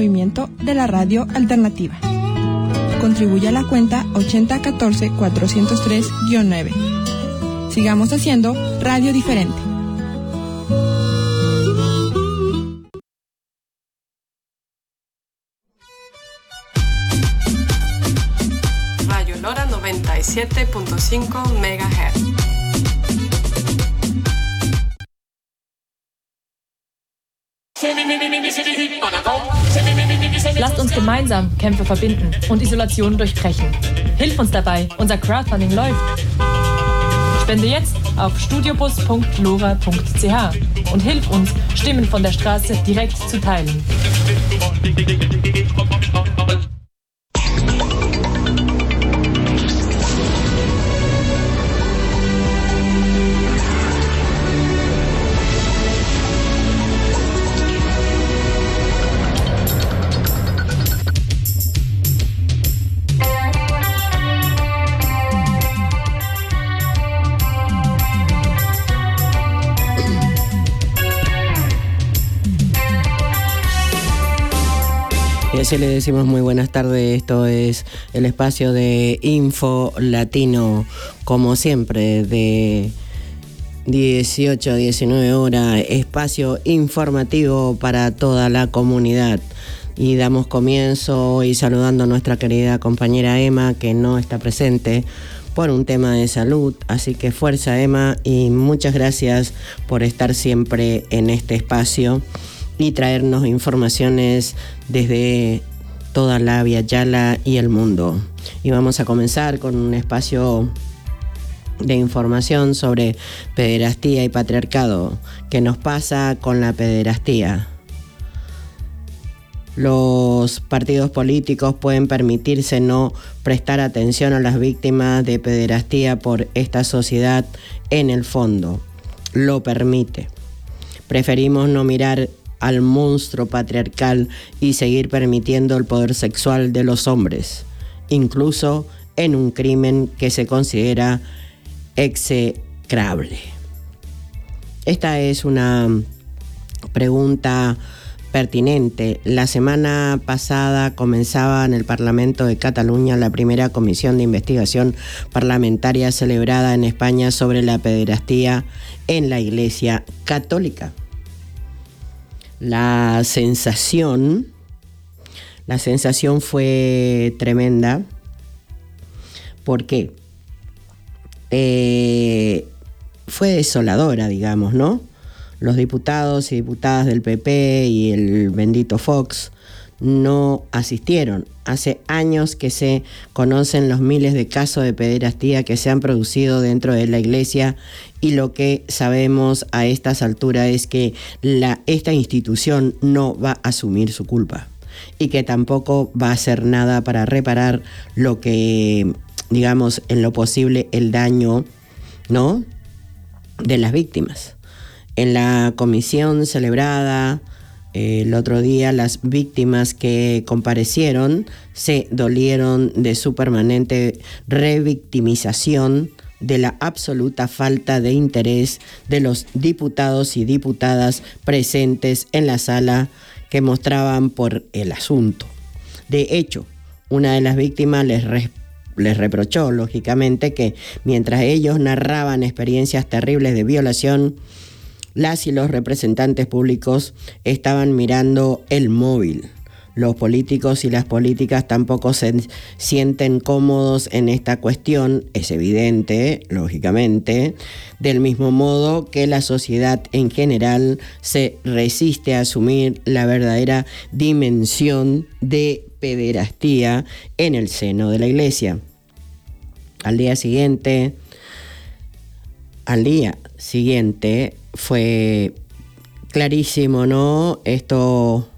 movimiento de la radio alternativa. Contribuye a la cuenta 8014-403-9. Sigamos haciendo radio diferente. Radio Lora 97.5 MHz. Lasst uns gemeinsam Kämpfe verbinden und Isolation durchbrechen. Hilf uns dabei, unser Crowdfunding läuft. Spende jetzt auf studiobus.lora.ch und hilf uns, Stimmen von der Straße direkt zu teilen. Y así le decimos muy buenas tardes. Esto es el espacio de Info Latino, como siempre, de 18 a 19 horas, espacio informativo para toda la comunidad. Y damos comienzo hoy saludando a nuestra querida compañera Emma, que no está presente por un tema de salud. Así que fuerza, Emma, y muchas gracias por estar siempre en este espacio y traernos informaciones desde toda la Via Yala y el mundo. Y vamos a comenzar con un espacio de información sobre pederastía y patriarcado. ¿Qué nos pasa con la pederastía? Los partidos políticos pueden permitirse no prestar atención a las víctimas de pederastía por esta sociedad, en el fondo lo permite. Preferimos no mirar al monstruo patriarcal y seguir permitiendo el poder sexual de los hombres, incluso en un crimen que se considera execrable. Esta es una pregunta pertinente. La semana pasada comenzaba en el Parlamento de Cataluña la primera comisión de investigación parlamentaria celebrada en España sobre la pederastía en la Iglesia Católica. La sensación fue tremenda. ¿Por qué? Fue desoladora, digamos, ¿no? Los diputados y diputadas del PP y el bendito Fox no asistieron. Hace años que se conocen los miles de casos de pederastía que se han producido dentro de la Iglesia, y lo que sabemos a estas alturas es que esta institución no va a asumir su culpa y que tampoco va a hacer nada para reparar lo que, digamos, en lo posible, el daño, ¿no?, de las víctimas. En la comisión celebrada el otro día, las víctimas que comparecieron se dolieron de su permanente revictimización, de la absoluta falta de interés de los diputados y diputadas presentes en la sala, que mostraban por el asunto. De hecho, una de las víctimas les reprochó, lógicamente, que mientras ellos narraban experiencias terribles de violación, las y los representantes públicos estaban mirando el móvil. Los políticos y las políticas tampoco se sienten cómodos en esta cuestión, es evidente, lógicamente, del mismo modo que la sociedad en general se resiste a asumir la verdadera dimensión de pederastía en el seno de la Iglesia. Al día siguiente fue clarísimo, ¿no? Esto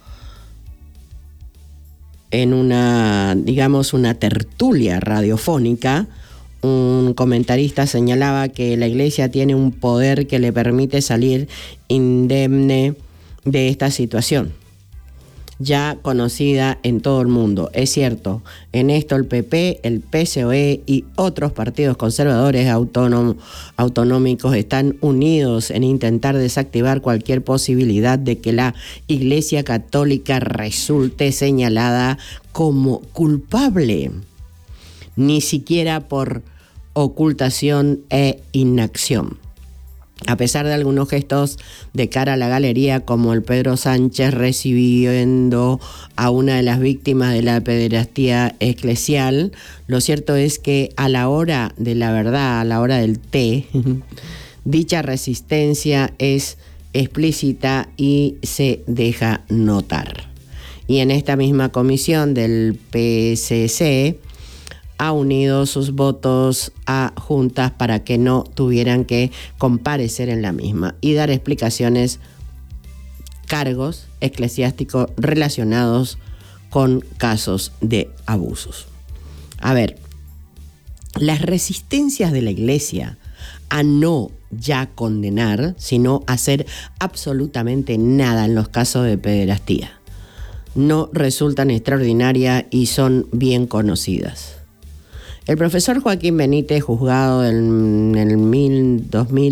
en una tertulia radiofónica, un comentarista señalaba que la Iglesia tiene un poder que le permite salir indemne de esta situación. ya conocida en todo el mundo. Es cierto, en esto el PP, el PSOE y otros partidos conservadores autonómicos están unidos en intentar desactivar cualquier posibilidad de que la Iglesia Católica resulte señalada como culpable, ni siquiera por ocultación e inacción. A pesar de algunos gestos de cara a la galería, como el Pedro Sánchez recibiendo a una de las víctimas de la pederastía eclesial, lo cierto es que a la hora de la verdad, a la hora del té, dicha resistencia es explícita y se deja notar. Y en esta misma comisión del PSC ha unido sus votos a juntas para que no tuvieran que comparecer en la misma y dar explicaciones, cargos eclesiásticos relacionados con casos de abusos. A ver, las resistencias de la Iglesia a no ya condenar, sino hacer absolutamente nada en los casos de pederastía, no resultan extraordinarias y son bien conocidas. El profesor Joaquín Benítez, juzgado en el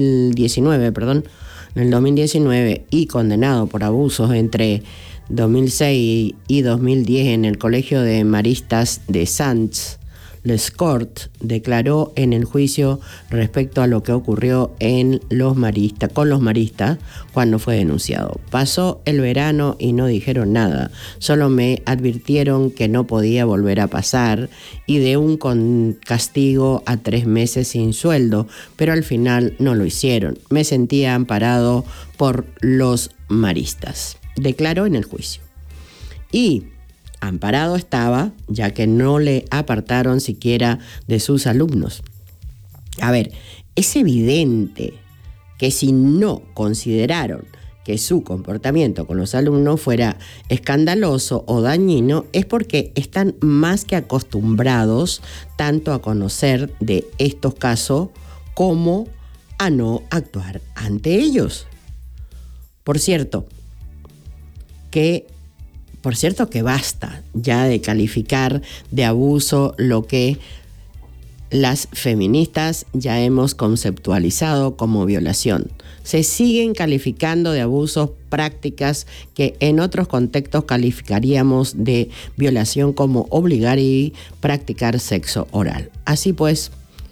2019 y condenado por abusos entre 2006 y 2010 en el Colegio de Maristas de Sants-les-Corts, declaró en el juicio respecto a lo que ocurrió con los maristas cuando fue denunciado. Pasó el verano y no dijeron nada, solo me advirtieron que no podía volver a pasar y de un castigo a 3 meses sin sueldo, pero al final no lo hicieron. Me sentía amparado por los maristas, declaró en el juicio. Y amparado estaba, ya que no le apartaron siquiera de sus alumnos. A ver, es evidente que si no consideraron que su comportamiento con los alumnos fuera escandaloso o dañino, es porque están más que acostumbrados tanto a conocer de estos casos como a no actuar ante ellos. Por cierto que basta ya de calificar de abuso lo que las feministas ya hemos conceptualizado como violación. Se siguen calificando de abusos prácticas que en otros contextos calificaríamos de violación, como obligar y practicar sexo oral. Así pues,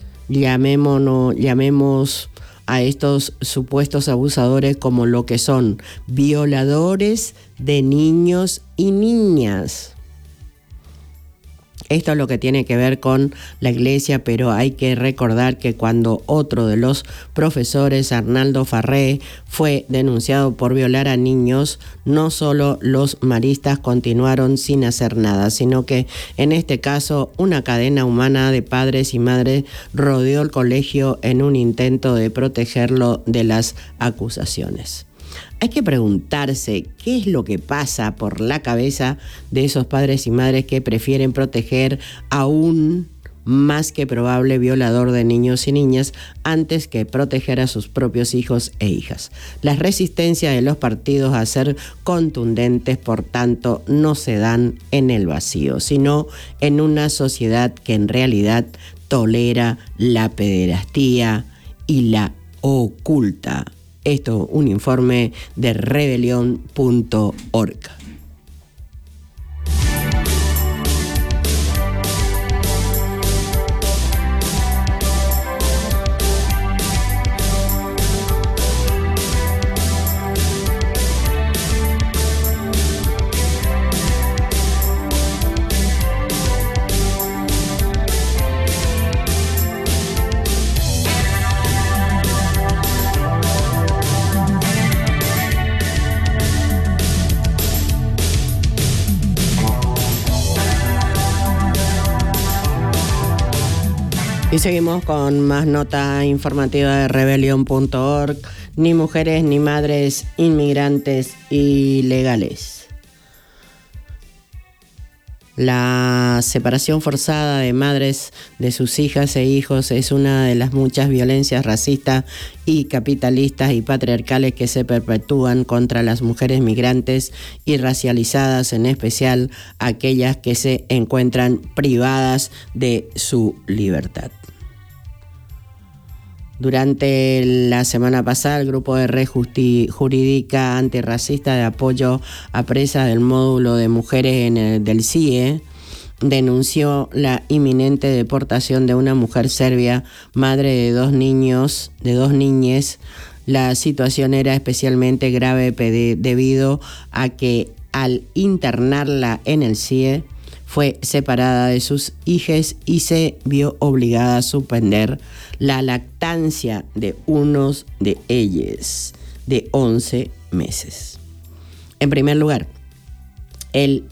llamemos a estos supuestos abusadores como lo que son: violadores de niños y niñas. Esto es lo que tiene que ver con la Iglesia, pero hay que recordar que cuando otro de los profesores, Arnaldo Farré, fue denunciado por violar a niños, no solo los maristas continuaron sin hacer nada, sino que en este caso una cadena humana de padres y madres rodeó el colegio en un intento de protegerlo de las acusaciones. Hay que preguntarse qué es lo que pasa por la cabeza de esos padres y madres que prefieren proteger a un más que probable violador de niños y niñas antes que proteger a sus propios hijos e hijas. Las resistencias de los partidos a ser contundentes, por tanto, no se dan en el vacío, sino en una sociedad que en realidad tolera la pederastía y la oculta. Esto, un informe de rebelión.org. Y seguimos con más nota informativa de rebelión.org. Ni mujeres ni madres inmigrantes ilegales. La separación forzada de madres de sus hijas e hijos es una de las muchas violencias racistas y capitalistas y patriarcales que se perpetúan contra las mujeres migrantes y racializadas, en especial aquellas que se encuentran privadas de su libertad. Durante la semana pasada, el grupo de Red Jurídica Antirracista de Apoyo a Presas del módulo de mujeres del CIE denunció la inminente deportación de una mujer serbia, madre de dos niñes. La situación era especialmente grave debido a que al internarla en el CIE fue separada de sus hijas y se vio obligada a suspender la lactancia de unos de ellos de 11 meses. En primer lugar, el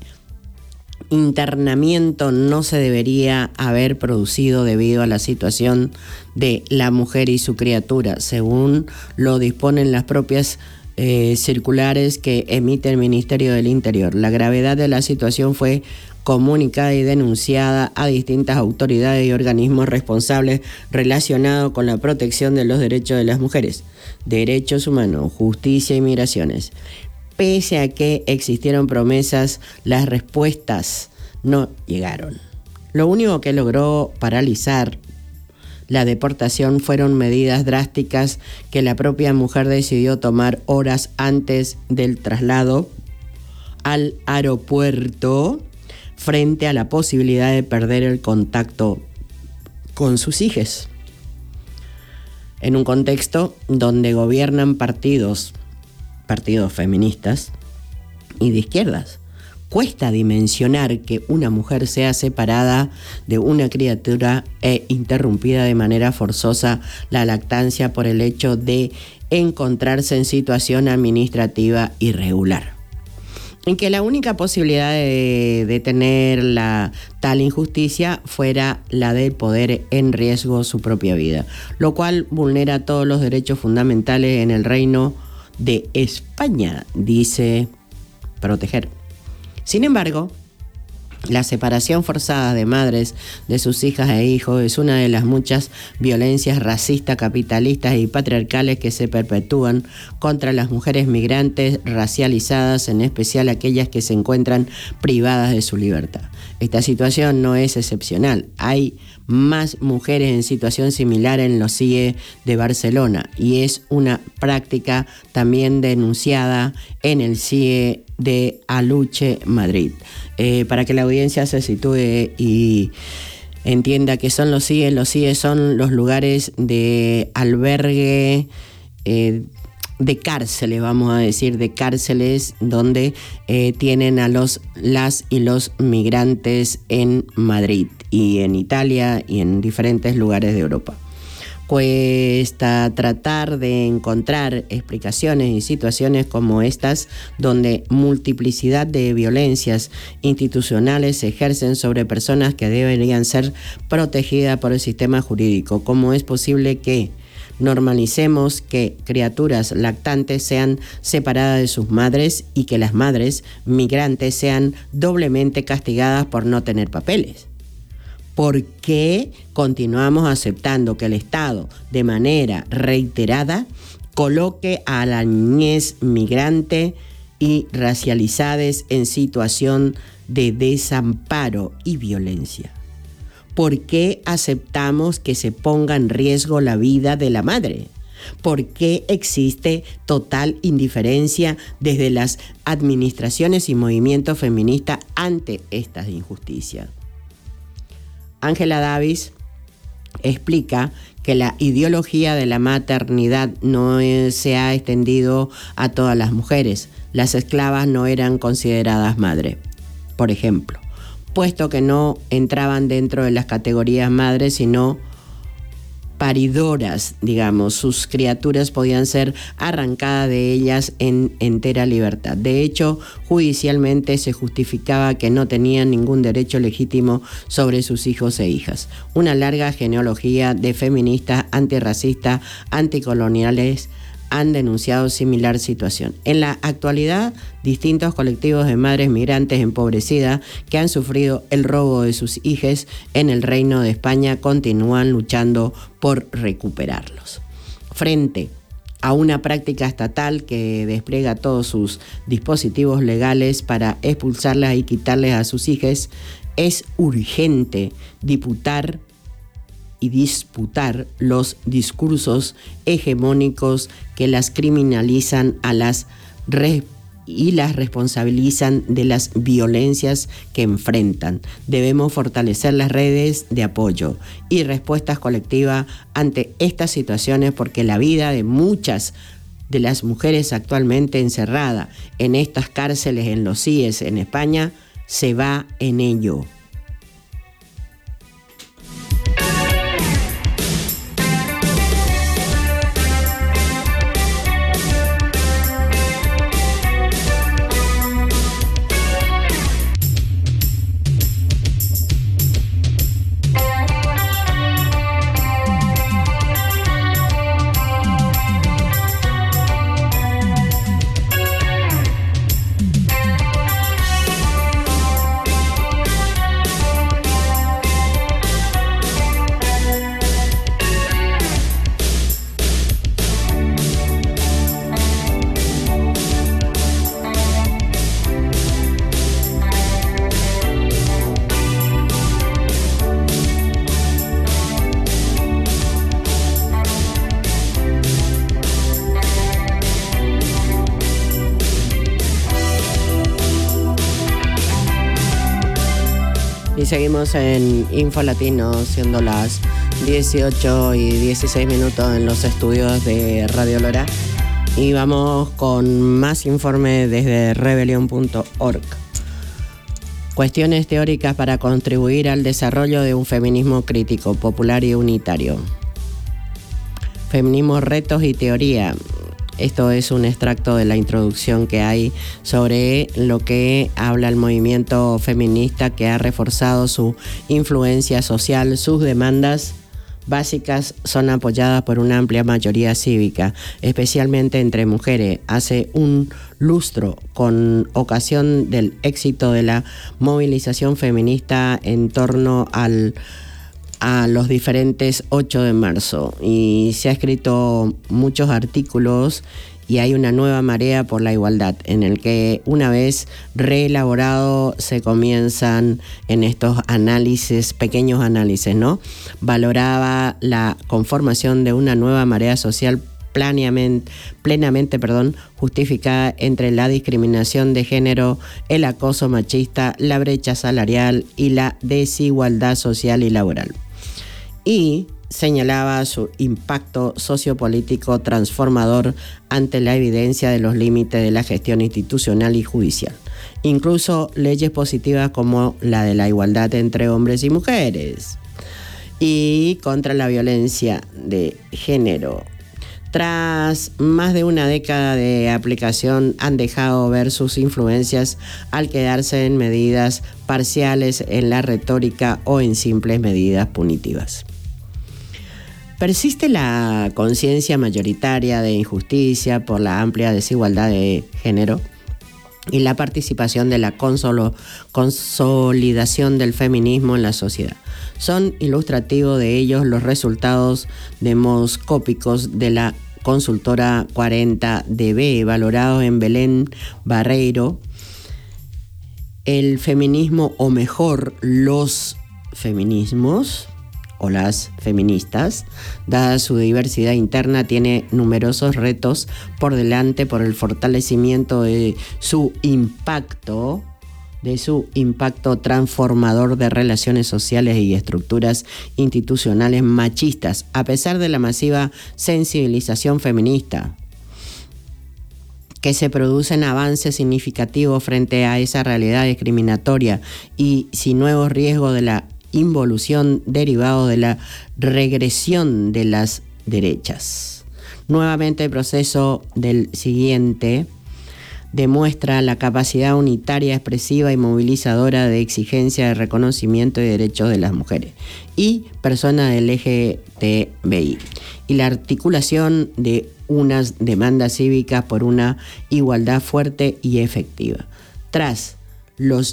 internamiento no se debería haber producido debido a la situación de la mujer y su criatura, según lo disponen las propias circulares que emite el Ministerio del Interior. La gravedad de la situación fue comunicada y denunciada a distintas autoridades y organismos responsables relacionados con la protección de los derechos de las mujeres, derechos humanos, justicia y migraciones. Pese a que existieron promesas, las respuestas no llegaron. Lo único que logró paralizar la deportación fueron medidas drásticas que la propia mujer decidió tomar horas antes del traslado al aeropuerto, frente a la posibilidad de perder el contacto con sus hijas. En un contexto donde gobiernan partidos feministas y de izquierdas, cuesta dimensionar que una mujer sea separada de una criatura e interrumpida de manera forzosa la lactancia por el hecho de encontrarse en situación administrativa irregular. En que la única posibilidad de detener tal injusticia fuera la de poner en riesgo su propia vida, lo cual vulnera todos los derechos fundamentales en el Reino de España, dice proteger. Sin embargo, la separación forzada de madres de sus hijas e hijos es una de las muchas violencias racistas, capitalistas y patriarcales que se perpetúan contra las mujeres migrantes racializadas, en especial aquellas que se encuentran privadas de su libertad. Esta situación no es excepcional. Hay más mujeres en situación similar en los CIE de Barcelona y es una práctica también denunciada en el CIE de Aluche, Madrid. Para que la audiencia se sitúe y entienda que son los CIE son los lugares de albergue, de cárceles, vamos a decir, de cárceles donde tienen a las y los migrantes en Madrid y en Italia y en diferentes lugares de Europa. Cuesta tratar de encontrar explicaciones y situaciones como estas donde multiplicidad de violencias institucionales se ejercen sobre personas que deberían ser protegidas por el sistema jurídico. ¿Cómo es posible que normalicemos que criaturas lactantes sean separadas de sus madres y que las madres migrantes sean doblemente castigadas por no tener papeles? ¿Por qué continuamos aceptando que el Estado, de manera reiterada, coloque a la niñez migrante y racializadas en situación de desamparo y violencia? ¿Por qué aceptamos que se ponga en riesgo la vida de la madre? ¿Por qué existe total indiferencia desde las administraciones y movimientos feministas ante estas injusticias? Ángela Davis explica que la ideología de la maternidad no se ha extendido a todas las mujeres. Las esclavas no eran consideradas madre, por ejemplo, puesto que no entraban dentro de las categorías madres, sino paridoras, digamos. Sus criaturas podían ser arrancadas de ellas en entera libertad. De hecho, judicialmente se justificaba que no tenían ningún derecho legítimo sobre sus hijos e hijas. Una larga genealogía de feministas, antirracistas, anticoloniales han denunciado similar situación. En la actualidad, distintos colectivos de madres migrantes empobrecidas que han sufrido el robo de sus hijos en el Reino de España continúan luchando por recuperarlos. Frente a una práctica estatal que despliega todos sus dispositivos legales para expulsarlas y quitarles a sus hijos, es urgente disputar los discursos hegemónicos que las criminalizan y las responsabilizan de las violencias que enfrentan. Debemos fortalecer las redes de apoyo y respuestas colectivas ante estas situaciones, porque la vida de muchas de las mujeres actualmente encerradas en estas cárceles, en los CIES en España, se va en ello. Y seguimos en Info Latino, siendo las 18:16 en los estudios de Radio Lora. Y vamos con más informe desde rebelión.org. Cuestiones teóricas para contribuir al desarrollo de un feminismo crítico, popular y unitario. Feminismo, retos y teoría. Esto es un extracto de la introducción que hay sobre lo que habla el movimiento feminista, que ha reforzado su influencia social. Sus demandas básicas son apoyadas por una amplia mayoría cívica, especialmente entre mujeres. Hace un lustro, con ocasión del éxito de la movilización feminista en torno a los diferentes 8 de marzo, y se ha escrito muchos artículos, y hay una nueva marea por la igualdad, en el que, una vez reelaborado, se comienzan en estos análisis, pequeños análisis, ¿no? Valoraba la conformación de una nueva marea social plenamente justificada entre la discriminación de género, el acoso machista, la brecha salarial y la desigualdad social y laboral. Y señalaba su impacto sociopolítico transformador ante la evidencia de los límites de la gestión institucional y judicial. Incluso leyes positivas como la de la igualdad entre hombres y mujeres y contra la violencia de género. Tras más de una década de aplicación, han dejado ver sus influencias al quedarse en medidas parciales en la retórica o en simples medidas punitivas. Persiste la conciencia mayoritaria de injusticia por la amplia desigualdad de género y la participación de la consolidación del feminismo en la sociedad. Son ilustrativos de ellos los resultados demoscópicos de la consultora 40DB, valorados en Belén Barreiro. El feminismo, o mejor, los feminismos o las feministas, dada su diversidad interna, tiene numerosos retos por delante por el fortalecimiento de su impacto transformador de relaciones sociales y estructuras institucionales machistas. A pesar de la masiva sensibilización feminista, que se producen avances significativos frente a esa realidad discriminatoria y sin nuevos riesgos de la involución derivado de la regresión de las derechas. Nuevamente, el proceso del siguiente demuestra la capacidad unitaria, expresiva y movilizadora de exigencia de reconocimiento y derechos de las mujeres y personas del LGTBI, y la articulación de unas demandas cívicas por una igualdad fuerte y efectiva. Tras los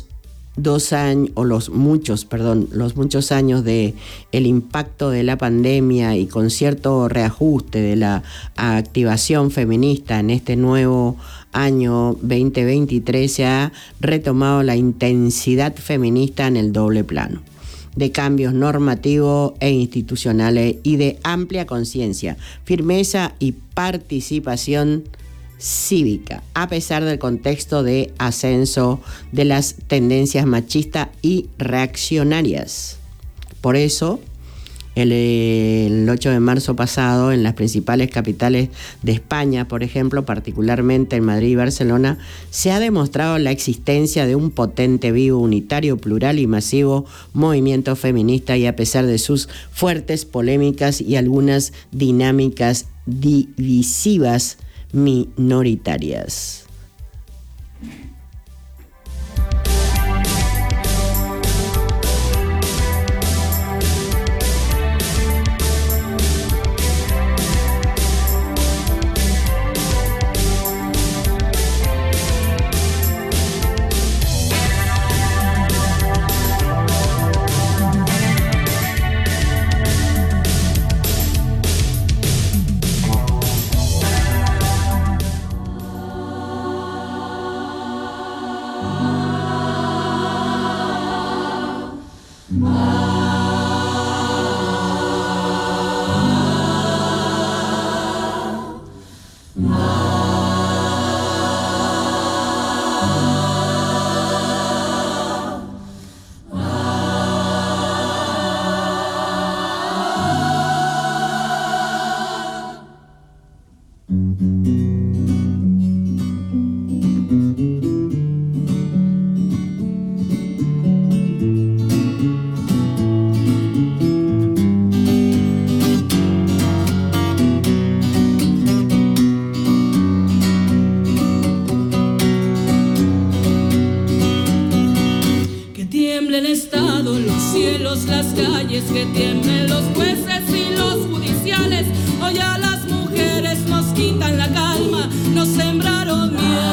muchos años de el impacto de la pandemia y con cierto reajuste de la activación feminista en este nuevo año 2023, se ha retomado la intensidad feminista en el doble plano, de cambios normativos e institucionales y de amplia conciencia, firmeza y participación cívica, a pesar del contexto de ascenso de las tendencias machistas y reaccionarias. Por eso, el 8 de marzo pasado, en las principales capitales de España, por ejemplo, particularmente en Madrid y Barcelona, se ha demostrado la existencia de un potente, vivo, unitario, plural y masivo movimiento feminista, y a pesar de sus fuertes polémicas y algunas dinámicas divisivas minoritarias. Que tiemblen los jueces y los judiciales. Hoy a las mujeres nos quitan la calma, nos sembraron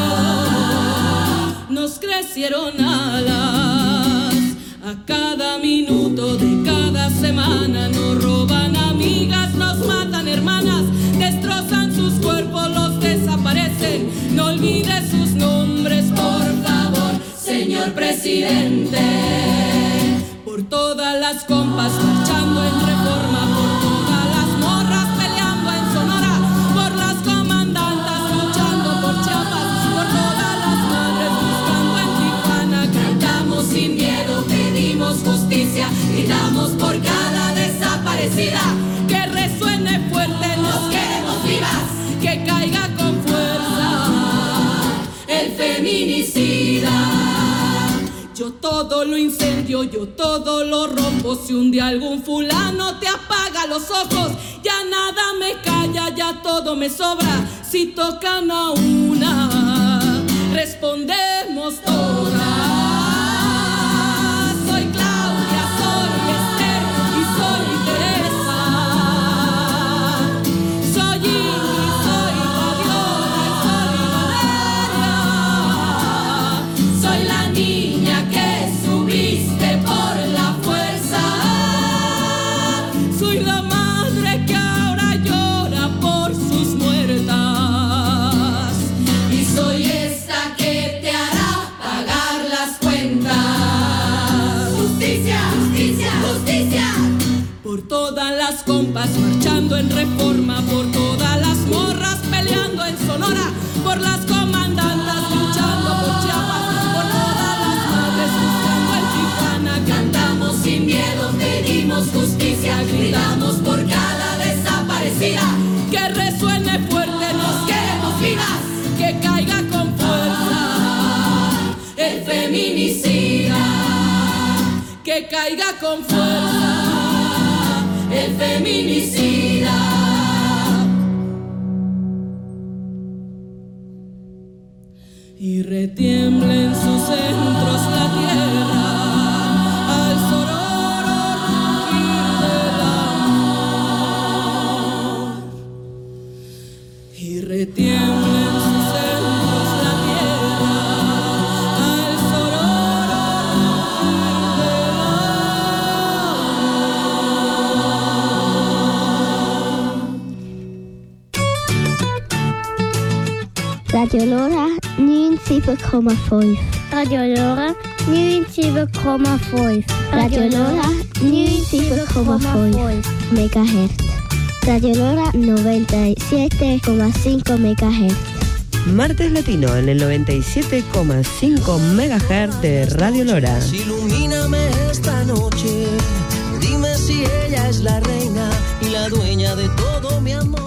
miedo, nos crecieron alas. A cada minuto de cada semana nos roban amigas, nos matan hermanas, destrozan sus cuerpos, los desaparecen. No olvide sus nombres, por favor, señor presidente. Por todas las compas marchando en Reforma, por todas las morras peleando en Sonora, por las comandantas luchando por Chiapas, por todas las madres buscando en Tijuana. Cantamos sin miedo, pedimos justicia, gritamos por cada desaparecida. Que resuene fuerte, nos queremos vivas, que caiga con fuerza el feminicida. Yo todo lo incendio, yo todo lo rompo. Si un día algún fulano te apaga los ojos, ya nada me calla, ya todo me sobra. Si tocan a una, respondemos todas. Soy Claudia, soy Esther y soy Teresa. Soy Ingrid, soy Fabiola y soy Valeria. Soy la niña que subiste por la fuerza. Soy la madre que ahora llora por sus muertas. Y soy esta que te hará pagar las cuentas. Justicia, justicia, justicia. Por todas las compas marchando en Reforma, por todas las morras peleando en Sonora, por las comandantas luchando por Chiapas, por todas las madres buscando en Tijuana. Cantamos sin miedo, pedimos justicia, gritamos por cada desaparecida. Que resuene fuerte, nos queremos vivas, que caiga con fuerza el feminicida. Que caiga con fuerza el feminicida. Y retiembla en sus centros la tierra al sororo rugir del amor. Y Radio Lora 97,5. Radio Lora 97,5. Radio Lora 97,5 MHz. Radio Lora 97,5 MHz. Martes Latino en el 97,5 MHz de Radio Lora. Ilumíname esta noche, dime si ella es la reina y la dueña de todo mi amor.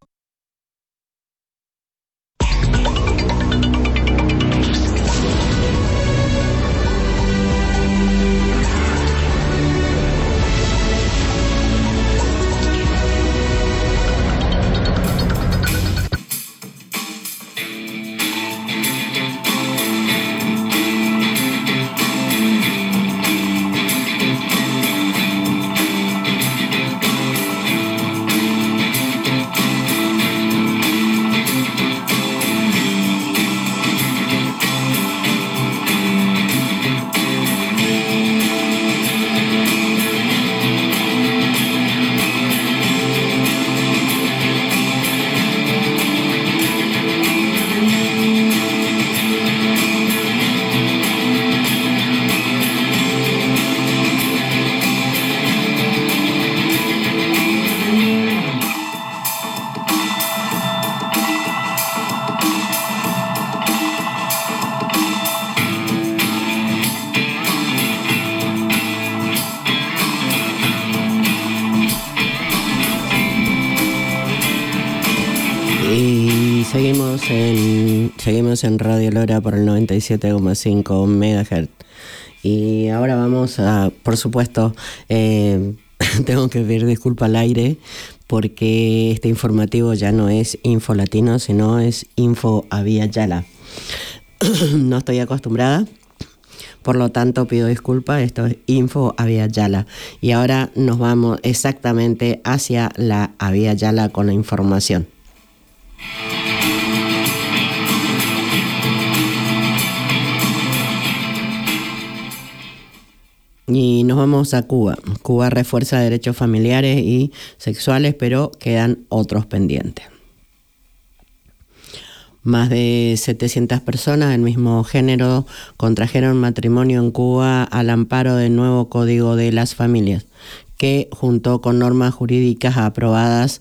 Seguimos en Radio Lora por el 97,5 MHz. Y ahora vamos a, por supuesto, tengo que pedir disculpas al aire porque este informativo ya no es Info Latino, sino es Info Abya Yala. No estoy acostumbrada, por lo tanto pido disculpas, esto es Info Abya Yala. Y ahora nos vamos exactamente hacia la Abya Yala con la información. Y nos vamos a Cuba. Cuba refuerza derechos familiares y sexuales, pero quedan otros pendientes. Más de 700 personas del mismo género contrajeron matrimonio en Cuba al amparo del nuevo Código de las Familias, que junto con normas jurídicas aprobadas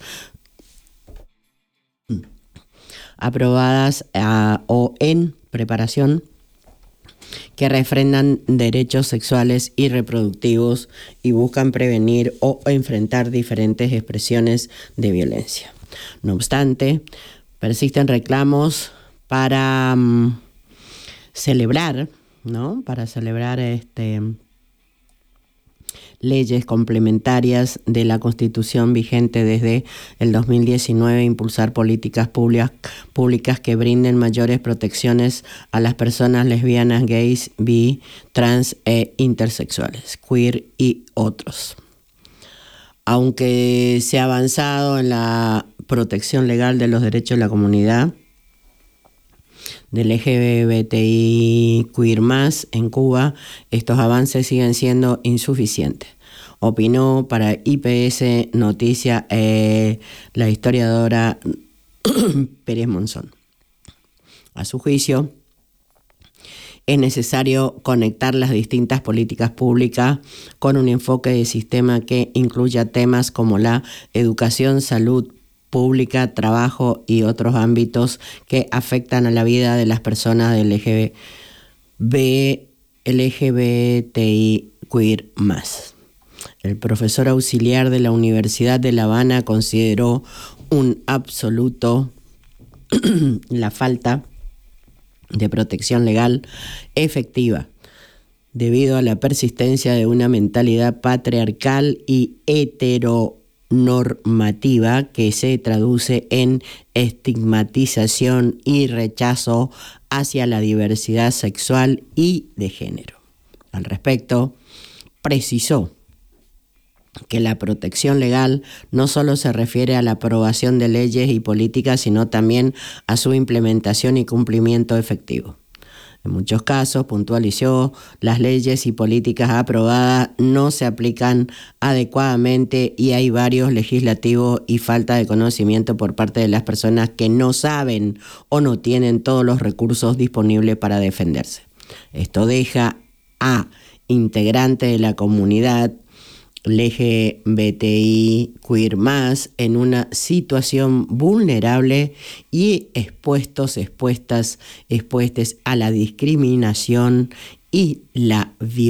o en preparación, que refrendan derechos sexuales y reproductivos y buscan prevenir o enfrentar diferentes expresiones de violencia. No obstante, persisten reclamos para celebrar, ¿no? Para celebrar leyes complementarias de la Constitución vigente desde el 2019, impulsar políticas públicas que brinden mayores protecciones a las personas lesbianas, gays, bi, trans e intersexuales, queer y otros. Aunque se ha avanzado en la protección legal de los derechos de la comunidad del LGBTI queer más en Cuba, estos avances siguen siendo insuficientes. Opinó para IPS Noticia la historiadora Pérez Monzón. A su juicio, es necesario conectar las distintas políticas públicas con un enfoque de sistema que incluya temas como la educación, salud pública, trabajo y otros ámbitos que afectan a la vida de las personas del LGBTI queer más. El profesor auxiliar de la Universidad de La Habana consideró un absoluto la falta de protección legal efectiva debido a la persistencia de una mentalidad patriarcal y heteronormativa que se traduce en estigmatización y rechazo hacia la diversidad sexual y de género. Al respecto, precisó que la protección legal no solo se refiere a la aprobación de leyes y políticas, sino también a su implementación y cumplimiento efectivo. En muchos casos, puntualizó, las leyes y políticas aprobadas no se aplican adecuadamente y hay varios legislativos y falta de conocimiento por parte de las personas que no saben o no tienen todos los recursos disponibles para defenderse. Esto deja a integrantes de la comunidad LGBTI queer más en una situación vulnerable y expuestas a la discriminación y la violencia.